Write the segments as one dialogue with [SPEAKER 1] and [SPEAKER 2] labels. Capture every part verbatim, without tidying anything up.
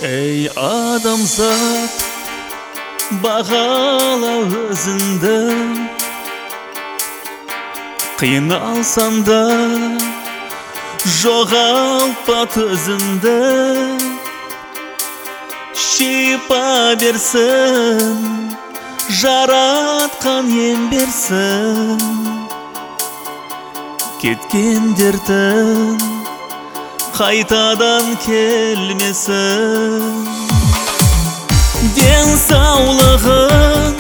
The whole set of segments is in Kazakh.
[SPEAKER 1] Ей адамзат, бағала өзіңді. Қиналсаң да жоғалтпа төзімді. Шипа берсін, жаратқан ем берсін. Кеткен дертің қайтадан келмесін. Денсаулығың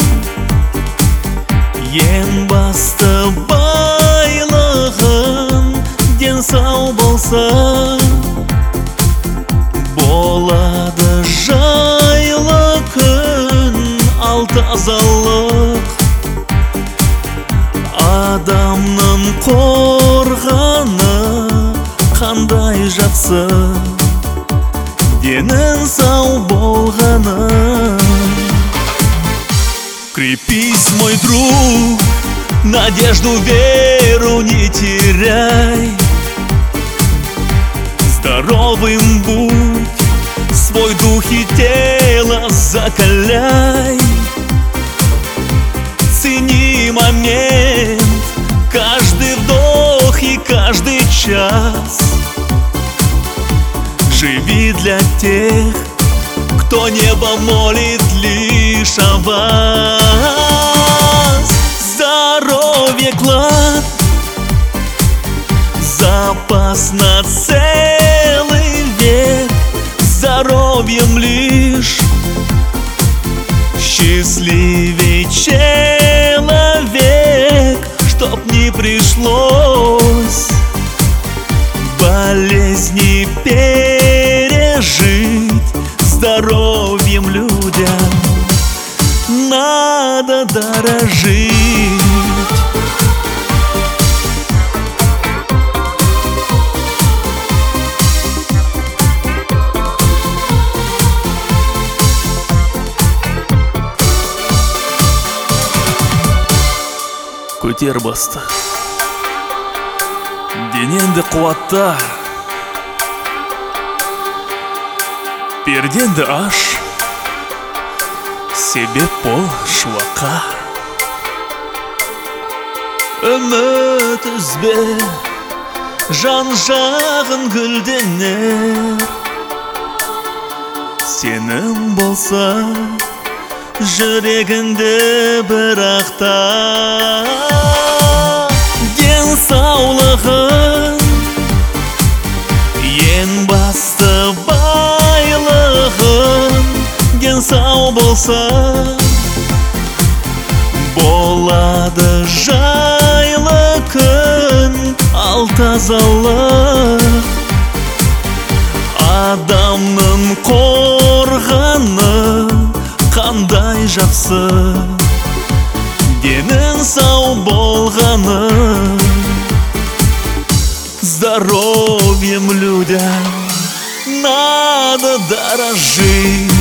[SPEAKER 1] ең басты байлығың. Денсау болса болады жайлы күн, ал тазалық адамның қорғаны. Қандай жақсы денің сау болғаны. Крепись, мой друг, надежду, веру не теряй. Здоровым будь, свой дух и тело закаляй. Цени момент, каждый вдох и каждый час. Живи для тех, кто небо молит лишь о вас. Здоровье клад, запас на целый век. Здоровьем лишь счастливей человек. Чтоб не пришлось болезни пережить, здоровьем людям надо дорожить. Көтер басты, денеңді қуатта, пердеңді аш, себеп бол шуаққа. Үміт үзбе, жан жағын гүлденер. Сенім болса жүрегіңді бірақта. Денсаулығың ең басты байлығың. Денсау болса болады жайлы күн, ал тазалық адамның қорғаны. Қандай жақсы денің сау болғаны. Здоровьем людям надо дорожить.